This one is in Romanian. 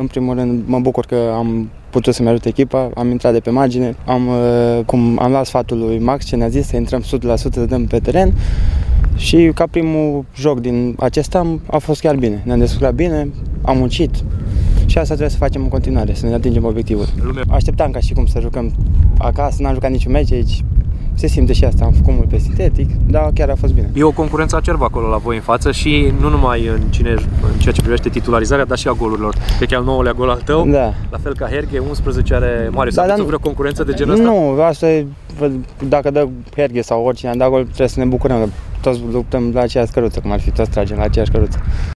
În primul rând mă bucur că am putut să-mi ajut echipa, am intrat de pe margine, am luat sfatul lui Max ce ne-a zis să intrăm 100% să dăm pe teren și ca primul joc din acesta a fost chiar bine. Ne-am descurcat bine, am muncit și asta trebuie să facem în continuare, să ne atingem obiectivul. Așteptam ca și cum să jucăm acasă, n-am jucat niciun meci aici. Se simte și asta, am făcut mult pe sintetic, dar chiar a fost bine. E o concurență acerbă acolo la voi în față și nu numai în ceea ce privește titularizarea, dar și a golurilor. Cred că e al 9-lea gol al tău, Da. la fel ca Herghe, 11 are Marius. Da, Aveți vreo concurență de genul ăsta? Nu, asta e, dacă dă Herghe sau oricine a dat gol, trebuie să ne bucurăm, că toți luptăm la aceeași căruță, cum ar fi, toți tragem la aceeași căruță.